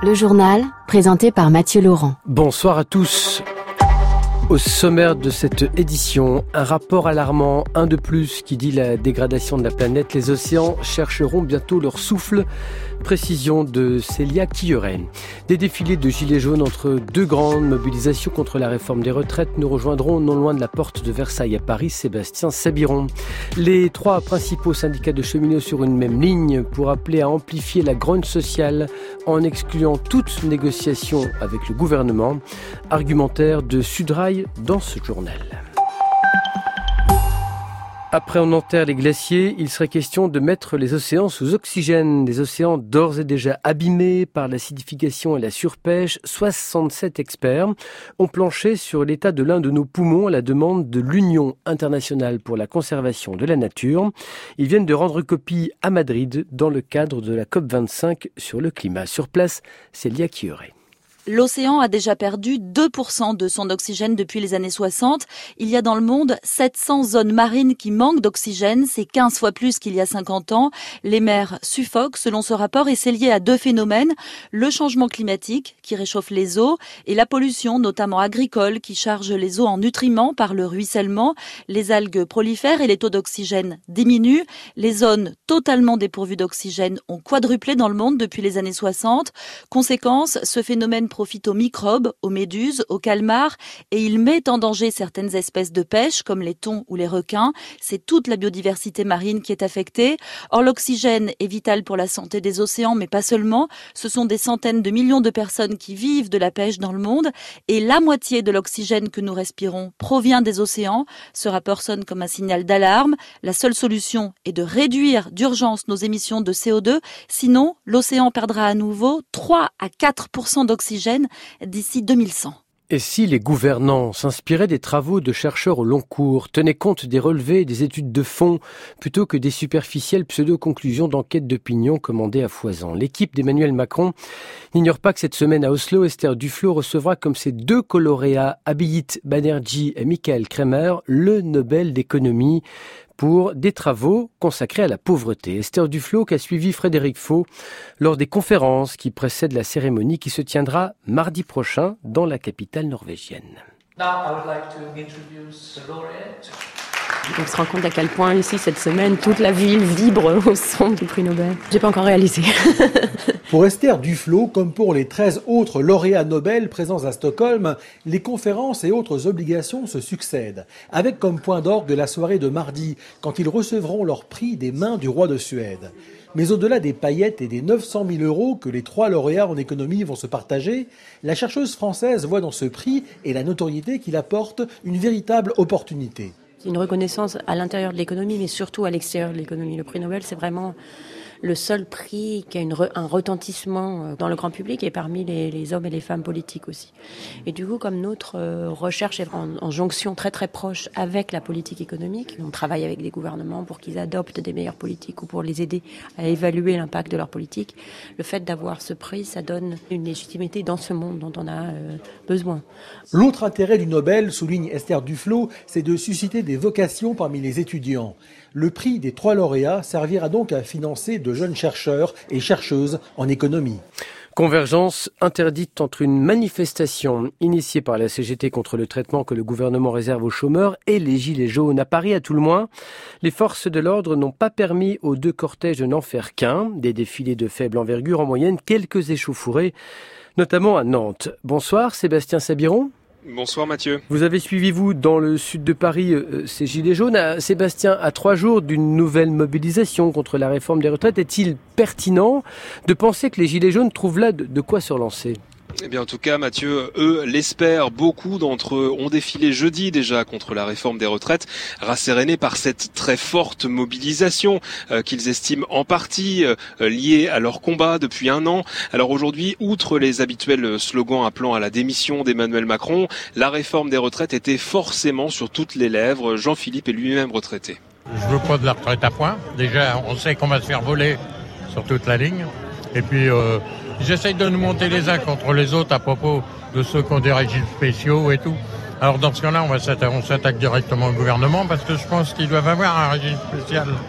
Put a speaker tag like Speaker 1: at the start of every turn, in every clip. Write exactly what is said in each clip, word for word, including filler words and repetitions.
Speaker 1: Le journal, présenté par Mathieu Laurent.
Speaker 2: Bonsoir à tous. Au sommaire de cette édition, un rapport alarmant, un de plus, qui dit la dégradation de la planète. Les océans chercheront bientôt leur souffle. Précision de Célia Quilleret. Des défilés de gilets jaunes entre deux grandes mobilisations contre la réforme des retraites nous rejoindront non loin de la porte de Versailles à Paris, Sébastien Sabiron. Les trois principaux syndicats de cheminots sur une même ligne pour appeler à amplifier la grogne sociale en excluant toute négociation avec le gouvernement. Argumentaire de Sudrail dans ce journal. Après on enterre les glaciers, il serait question de mettre les océans sous oxygène. Des océans d'ores et déjà abîmés par l'acidification et la surpêche. soixante-sept experts ont planché sur l'état de l'un de nos poumons à la demande de l'Union internationale pour la conservation de la nature. Ils viennent de rendre copie à Madrid dans le cadre de la COP vingt-cinq sur le climat. Sur place, Célia Quilleret.
Speaker 3: L'océan a déjà perdu deux pour cent de son oxygène depuis les années soixante. Il y a dans le monde sept cents zones marines qui manquent d'oxygène. C'est quinze fois plus qu'il y a cinquante ans. Les mers suffoquent selon ce rapport et c'est lié à deux phénomènes. Le changement climatique qui réchauffe les eaux et la pollution, notamment agricole, qui charge les eaux en nutriments par le ruissellement. Les algues prolifèrent et les taux d'oxygène diminuent. Les zones totalement dépourvues d'oxygène ont quadruplé dans le monde depuis les années soixante. Conséquence, ce phénomène profite aux microbes, aux méduses, aux calmars et il met en danger certaines espèces de pêche comme les thons ou les requins. C'est toute la biodiversité marine qui est affectée. Or, l'oxygène est vital pour la santé des océans, mais pas seulement. Ce sont des centaines de millions de personnes qui vivent de la pêche dans le monde et la moitié de l'oxygène que nous respirons provient des océans. Ce rapport sonne comme un signal d'alarme. La seule solution est de réduire d'urgence nos émissions de C O deux. Sinon, l'océan perdra à nouveau trois à quatre pour cent d'oxygène d'ici deux mille cent.
Speaker 2: Et si les gouvernants s'inspiraient des travaux de chercheurs au long cours, tenaient compte des relevés et des études de fond, plutôt que des superficielles pseudo-conclusions d'enquêtes d'opinion commandées à foison? L'équipe d'Emmanuel Macron n'ignore pas que cette semaine à Oslo, Esther Duflo recevra comme ses deux co-lauréats, Abhijit Banerjee et Michael Kremer, le Nobel d'économie pour des travaux consacrés à la pauvreté. Esther Duflo qui a suivi Frédéric Faux lors des conférences qui précèdent la cérémonie qui se tiendra mardi prochain dans la capitale norvégienne.
Speaker 4: Now I would like to introduce the laureate.
Speaker 5: On se rend compte à quel point ici, cette semaine, toute la ville vibre au son du prix Nobel. J'ai pas encore réalisé.
Speaker 6: Pour Esther Duflo, comme pour les treize autres lauréats Nobel présents à Stockholm, les conférences et autres obligations se succèdent, avec comme point d'orgue la soirée de mardi, quand ils recevront leur prix des mains du roi de Suède. Mais au-delà des paillettes et des neuf cent mille euros que les trois lauréats en économie vont se partager, la chercheuse française voit dans ce prix et la notoriété qu'il apporte une véritable opportunité.
Speaker 5: Une reconnaissance à l'intérieur de l'économie, mais surtout à l'extérieur de l'économie. Le prix Nobel, c'est vraiment le seul prix qui a une re, un retentissement dans le grand public et parmi les, les hommes et les femmes politiques aussi. Et du coup, comme notre euh, recherche est en, en jonction très très proche avec la politique économique, on travaille avec des gouvernements pour qu'ils adoptent des meilleures politiques ou pour les aider à évaluer l'impact de leur politique, le fait d'avoir ce prix, ça donne une légitimité dans ce monde dont on a euh, besoin.
Speaker 6: L'autre intérêt du Nobel, souligne Esther Duflo, c'est de susciter des vocations parmi les étudiants. Le prix des trois lauréats servira donc à financer de jeunes chercheurs et chercheuses en économie.
Speaker 2: Convergence interdite entre une manifestation initiée par la C G T contre le traitement que le gouvernement réserve aux chômeurs et les gilets jaunes. À Paris, à tout le moins, les forces de l'ordre n'ont pas permis aux deux cortèges de n'en faire qu'un. Des défilés de faible envergure, en moyenne quelques échauffourées, notamment à Nantes. Bonsoir Sébastien Sabiron.
Speaker 7: Bonsoir Mathieu.
Speaker 2: Vous avez suivi, vous, dans le sud de Paris, euh, ces gilets jaunes. À, Sébastien, à trois jours d'une nouvelle mobilisation contre la réforme des retraites, est-il pertinent de penser que les gilets jaunes trouvent là de, de quoi se relancer ?
Speaker 7: Eh bien, en tout cas, Mathieu, eux l'espèrent. Beaucoup d'entre eux ont défilé jeudi déjà contre la réforme des retraites, rassérénés par cette très forte mobilisation euh, qu'ils estiment en partie euh, liée à leur combat depuis un an. Alors aujourd'hui, outre les habituels slogans appelant à la démission d'Emmanuel Macron, la réforme des retraites était forcément sur toutes les lèvres. Jean-Philippe est lui-même retraité.
Speaker 8: Je veux pas de la retraite à point. Déjà, on sait qu'on va se faire voler sur toute la ligne. Et puis... Euh J'essaye de nous monter les uns contre les autres à propos de ceux qui ont des régimes spéciaux et tout. Alors dans ce cas-là, on va s'attaquer, on s'attaque directement au gouvernement parce que je pense qu'ils doivent avoir un régime spécial.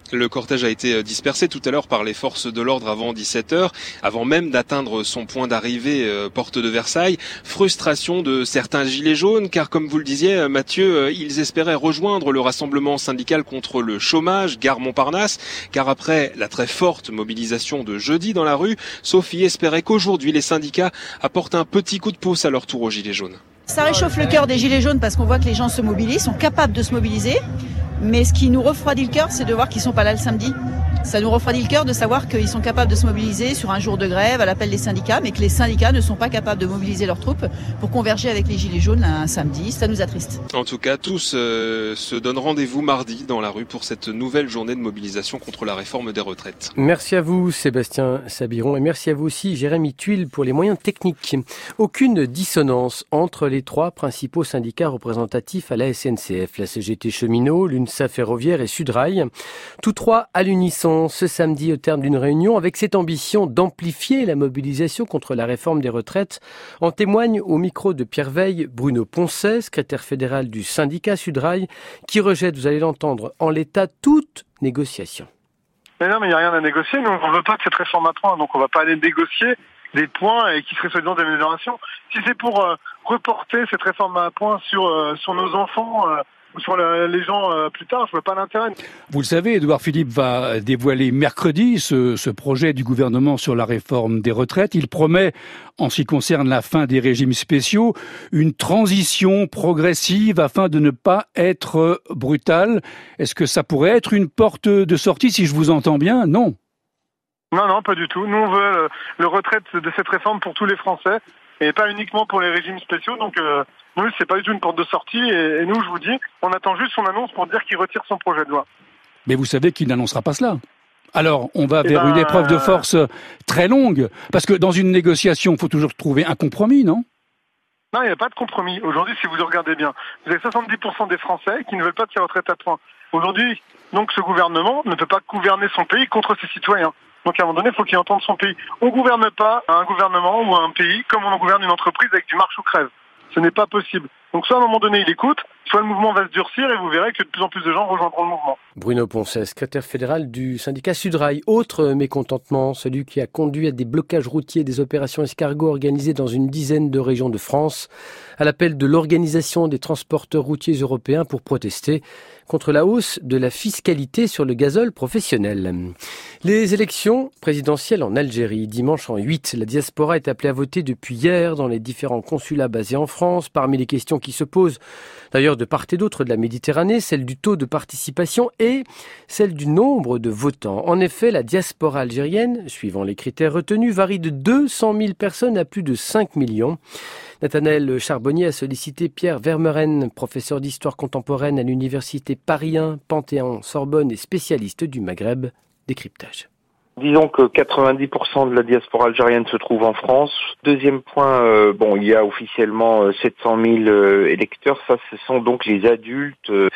Speaker 7: Le cortège a été dispersé tout à l'heure par les forces de l'ordre avant dix-sept heures, avant même d'atteindre son point d'arrivée, euh, porte de Versailles. Frustration de certains gilets jaunes, car comme vous le disiez, Mathieu, euh, ils espéraient rejoindre le rassemblement syndical contre le chômage, gare Montparnasse, car après la très forte mobilisation de jeudi dans la rue, Sophie espérait qu'aujourd'hui les syndicats apportent un petit coup de pouce à leur tour aux gilets jaunes.
Speaker 9: Ça réchauffe le cœur des gilets jaunes parce qu'on voit que les gens se mobilisent, sont capables de se mobiliser. Mais ce qui nous refroidit le cœur, c'est de voir qu'ils sont pas là le samedi. Ça nous refroidit le cœur de savoir qu'ils sont capables de se mobiliser sur un jour de grève à l'appel des syndicats, mais que les syndicats ne sont pas capables de mobiliser leurs troupes pour converger avec les gilets jaunes un samedi. Ça nous attriste.
Speaker 7: En tout cas, tous euh, se donnent rendez-vous mardi dans la rue pour cette nouvelle journée de mobilisation contre la réforme des retraites.
Speaker 2: Merci à vous Sébastien Sabiron et merci à vous aussi Jérémy Tuile pour les moyens techniques. Aucune dissonance entre les trois principaux syndicats représentatifs à la S N C F, la C G T Cheminot, l'UNSA Ferroviaire et Sudrail. Tous trois à l'unisson ce samedi au terme d'une réunion avec cette ambition d'amplifier la mobilisation contre la réforme des retraites. En témoigne au micro de Pierre Veille Bruno Poncet, secrétaire fédéral du syndicat Sudrail, qui rejette, vous allez l'entendre, en l'état toute négociation.
Speaker 10: Mais non, mais il n'y a rien à négocier. Nous, on ne veut pas de cette réforme à points, donc on ne va pas aller négocier des points et qui seraient soi-disant des améliorations. Si c'est pour euh, reporter cette réforme à points sur, euh, sur nos enfants, euh, sur le, les gens euh, plus tard, je vois pas l'intérêt.
Speaker 11: Vous le savez, Édouard Philippe va dévoiler mercredi ce, ce projet du gouvernement sur la réforme des retraites. Il promet, en ce qui concerne la fin des régimes spéciaux, une transition progressive afin de ne pas être brutale. Est-ce que ça pourrait être une porte de sortie, si je vous entends bien? Non.
Speaker 10: Non, non, pas du tout. Nous, on veut le, le retrait de cette réforme pour tous les Français et pas uniquement pour les régimes spéciaux. Donc, euh, nous, c'est pas du tout une porte de sortie. Et, et nous, je vous dis, on attend juste son annonce pour dire qu'il retire son projet de loi.
Speaker 11: Mais vous savez qu'il n'annoncera pas cela. Alors, on va
Speaker 10: et
Speaker 11: vers
Speaker 10: ben,
Speaker 11: une épreuve de force très longue. Parce que dans une négociation, il faut toujours trouver un compromis, non?
Speaker 10: Non, il n'y a pas de compromis. Aujourd'hui, si vous regardez bien, vous avez soixante-dix pour cent des Français qui ne veulent pas de ces retraites à points. Aujourd'hui, donc, ce gouvernement ne peut pas gouverner son pays contre ses citoyens. Donc à un moment donné, il faut qu'il entende son pays. On ne gouverne pas un gouvernement ou un pays comme on gouverne une entreprise avec du marche ou crève. Ce n'est pas possible. Donc soit à un moment donné, il écoute, soit le mouvement va se durcir et vous verrez que de plus en plus de gens rejoindront le mouvement.
Speaker 2: Bruno Poncet, secrétaire fédéral du syndicat Sudrail. Autre mécontentement, celui qui a conduit à des blocages routiers des opérations escargots organisées dans une dizaine de régions de France, à l'appel de l'Organisation des transporteurs routiers européens pour protester contre la hausse de la fiscalité sur le gazole professionnel. Les élections présidentielles en Algérie, dimanche en huit. La diaspora est appelée à voter depuis hier dans les différents consulats basés en France. Parmi les questions qui se posent, d'ailleurs de part et d'autre de la Méditerranée, celle du taux de participation et celle du nombre de votants. En effet, la diaspora algérienne, suivant les critères retenus, varie de deux cent mille personnes à plus de cinq millions. Nathanaël Charbonnier a sollicité Pierre Vermeren, professeur d'histoire contemporaine à l'université Paris un, Panthéon-Sorbonne et spécialiste du Maghreb. Décryptage.
Speaker 12: Disons que quatre-vingt-dix pour cent de la diaspora algérienne se trouve en France. Deuxième point, euh, bon, il y a officiellement euh, sept cent mille euh, électeurs. Ça, ce sont donc les adultes euh,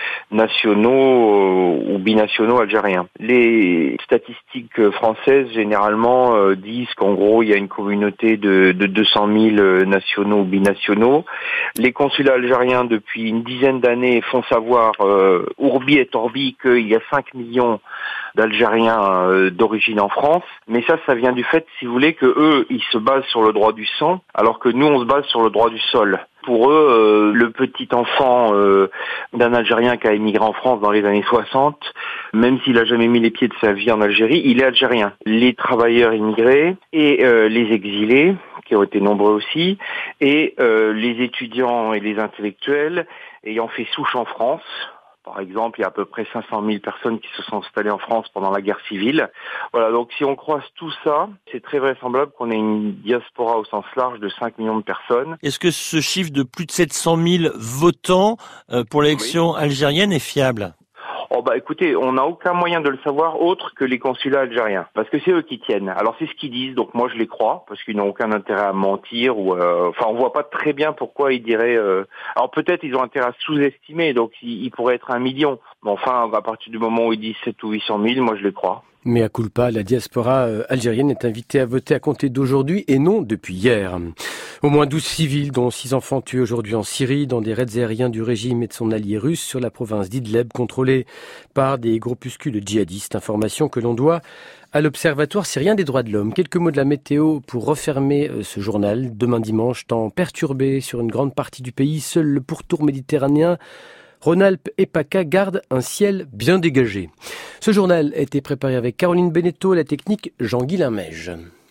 Speaker 12: nationaux euh, ou binationaux algériens. Les statistiques françaises, généralement, euh, disent qu'en gros, il y a une communauté de, de deux cent mille nationaux ou binationaux. Les consulats algériens, depuis une dizaine d'années, font savoir, euh, ourbi et orbi, qu'il y a cinq millions d'Algériens euh, d'origine en France, mais ça, ça vient du fait, si vous voulez, que eux, ils se basent sur le droit du sang, alors que nous, on se base sur le droit du sol. Pour eux, euh, le petit enfant euh, d'un Algérien qui a émigré en France dans les années soixante, même s'il a jamais mis les pieds de sa vie en Algérie, il est algérien. Les travailleurs immigrés et euh, les exilés, qui ont été nombreux aussi, et euh, les étudiants et les intellectuels ayant fait souche en France. Par exemple, il y a à peu près cinq cent mille personnes qui se sont installées en France pendant la guerre civile. Voilà, donc si on croise tout ça, c'est très vraisemblable qu'on ait une diaspora au sens large de cinq millions de personnes.
Speaker 13: Est-ce que ce chiffre de plus de sept cent mille votants pour l'élection oui. algérienne est fiable ?
Speaker 12: Oh bah écoutez, on n'a aucun moyen de le savoir autre que les consulats algériens, parce que c'est eux qui tiennent. Alors c'est ce qu'ils disent, donc moi je les crois, parce qu'ils n'ont aucun intérêt à mentir, ou euh, enfin on voit pas très bien pourquoi ils diraient... Euh... Alors peut-être ils ont intérêt à sous-estimer, donc ils, ils pourraient être un million, mais enfin à partir du moment où ils disent sept ou huit cent mille, moi je les crois.
Speaker 2: Mea culpa, la diaspora algérienne est invitée à voter à compter d'aujourd'hui et non depuis hier. Au moins douze civils, dont six enfants tués aujourd'hui en Syrie, dans des raids aériens du régime et de son allié russe sur la province d'Idleb, contrôlée par des groupuscules djihadistes. Information que l'on doit à l'Observatoire syrien des droits de l'homme. Quelques mots de la météo pour refermer ce journal. Demain dimanche, temps perturbé sur une grande partie du pays. Seul le pourtour méditerranéen, Rhône-Alpes et PACA gardent un ciel bien dégagé. Ce journal a été préparé avec Caroline Beneteau, la technique Jean-Guy Limège.